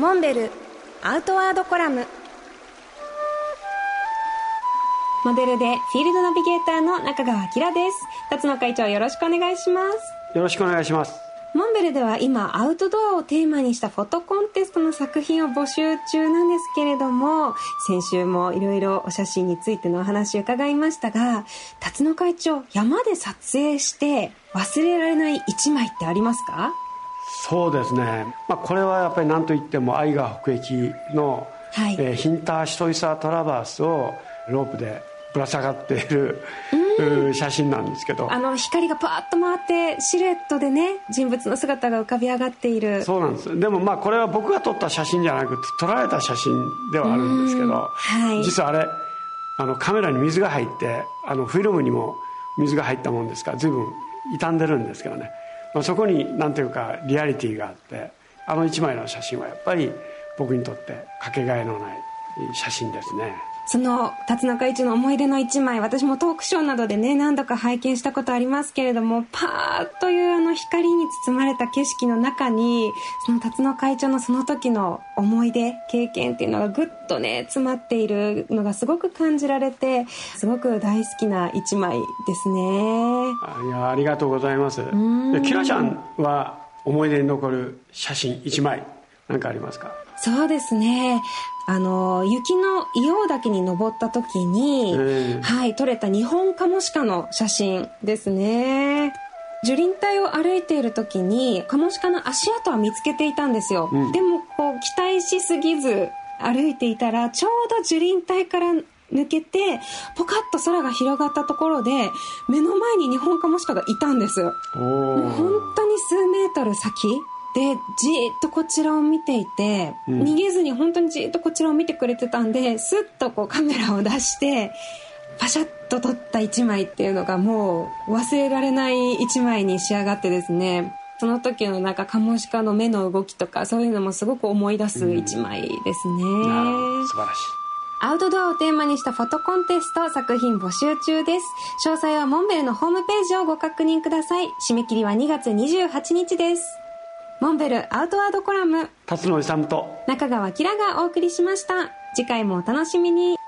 モンベルアウトワードコラム。モデルでフィールドナビゲーターの中川明です。辰野会長、よろしくお願いします。 よろしくお願いします。 モンベルでは今アウトドアをテーマにしたフォトコンテストの作品を募集中なんですけれども、先週もいろいろお写真についてのお話を伺いましたが、辰野会長、山で撮影して忘れられない一枚ってありますか？ そうですね、これはやっぱり何といっても愛川北駅の、ヒンターシトイサートラバースをロープでぶら下がっている写真なんですけど、 光がパーッと回ってシルエットでね、人物の姿が浮かび上がっている。そうなんです。でもこれは僕が撮った写真じゃなくて撮られた写真ではあるんですけど、実はあれカメラに水が入ってフィルムにも水が入ったもんですから随分傷んでるんですけどね、そこに何ていうかリアリティがあって、一枚の写真はやっぱり僕にとってかけがえのない写真ですね。 その辰野会長の思い出の一枚、私もトークショーなどでね何度か拝見したことありますけれども、パーッという光に包まれた景色の中に、その辰野会長のその時の思い出経験っていうのがぐっとね詰まっているのがすごく感じられて、すごく大好きな一枚ですね。 ありがとうございます。キラちゃんは思い出に残る写真一枚何かありますか？ そうですね、雪の硫黄岳に登った時に、撮れたニホンカモシカの写真ですね。樹林帯を歩いている時にカモシカの足跡は見つけていたんですよ、でも期待しすぎず歩いていたら、ちょうど樹林帯から抜けてポカッと空が広がったところで目の前にニホンカモシカがいたんです。もう本当に数メートル先でじーっとこちらを見ていて、逃げずに本当にじーっとこちらを見てくれてたんで、スッとカメラを出してパシャッと撮った一枚っていうのがもう忘れられない一枚に仕上がってですね、その時のカモシカの目の動きとかそういうのもすごく思い出す一枚ですね。 素晴らしい。 アウトドアをテーマにしたフォトコンテスト作品募集中です。詳細はモンベルのホームページをご確認ください。締め切りは2月28日です。モンベルアウトワードコラム、 辰野勇と中川きらがお送りしました。次回もお楽しみに。